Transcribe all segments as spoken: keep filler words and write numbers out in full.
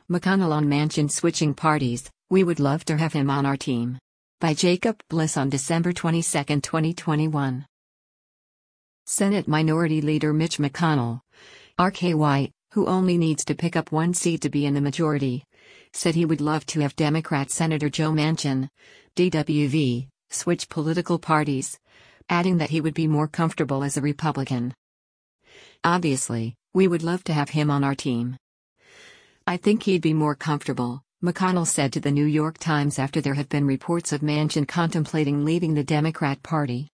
McConnell on Manchin switching parties, we would love to have him on our team. By Jacob Bliss on December twenty-second, twenty twenty-one. Senate Minority Leader Mitch McConnell, R K Y, who only needs to pick up one seat to be in the majority, said he would love to have Democrat Senator Joe Manchin, D W V, switch political parties, adding that he would be more comfortable as a Republican. Obviously, we would love to have him on our team. I think he'd be more comfortable, McConnell said to the New York Times after there have been reports of Manchin contemplating leaving the Democrat Party.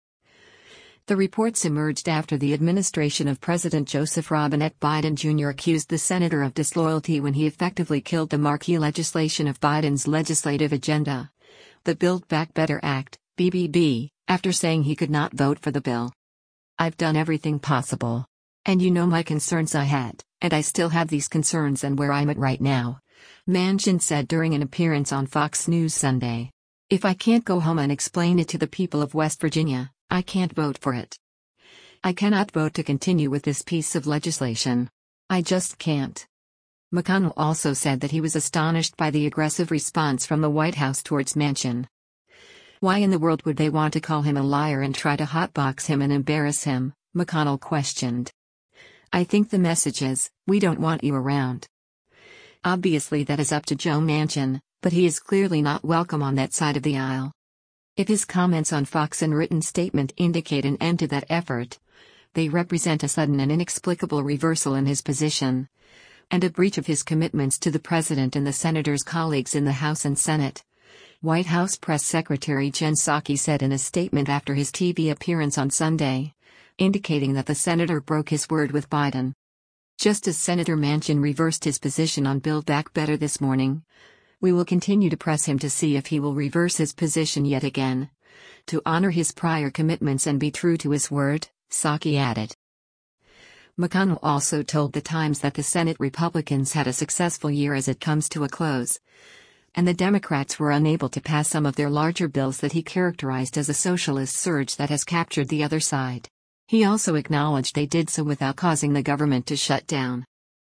The reports emerged after the administration of President Joseph Robinette Biden Junior accused the senator of disloyalty when he effectively killed the marquee legislation of Biden's legislative agenda, the Build Back Better Act, B B B, after saying he could not vote for the bill. I've done everything possible. And you know my concerns I had, and I still have these concerns and where I'm at right now, Manchin said during an appearance on Fox News Sunday. If I can't go home and explain it to the people of West Virginia, I can't vote for it. I cannot vote to continue with this piece of legislation. I just can't. McConnell also said that he was astonished by the aggressive response from the White House towards Manchin. Why in the world would they want to call him a liar and try to hotbox him and embarrass him? McConnell questioned. I think the message is, we don't want you around. Obviously that is up to Joe Manchin, but he is clearly not welcome on that side of the aisle. If his comments on Fox and written statement indicate an end to that effort, they represent a sudden and inexplicable reversal in his position, and a breach of his commitments to the president and the senator's colleagues in the House and Senate, White House Press Secretary Jen Psaki said in a statement after his T V appearance on Sunday, indicating that the senator broke his word with Biden. Just as Senator Manchin reversed his position on Build Back Better this morning, we will continue to press him to see if he will reverse his position yet again, to honor his prior commitments and be true to his word, Psaki added. McConnell also told The Times that the Senate Republicans had a successful year as it comes to a close, and the Democrats were unable to pass some of their larger bills that he characterized as a socialist surge that has captured the other side. He also acknowledged they did so without causing the government to shut down.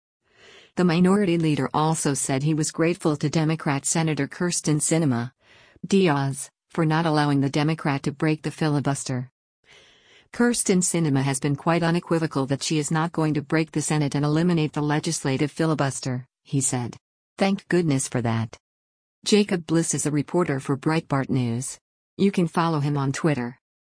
The minority leader also said he was grateful to Democrat Senator Kyrsten Sinema, Diaz, for not allowing the Democrat to break the filibuster. Kyrsten Sinema has been quite unequivocal that she is not going to break the Senate and eliminate the legislative filibuster, he said. Thank goodness for that. Jacob Bliss is a reporter for Breitbart News. You can follow him on Twitter.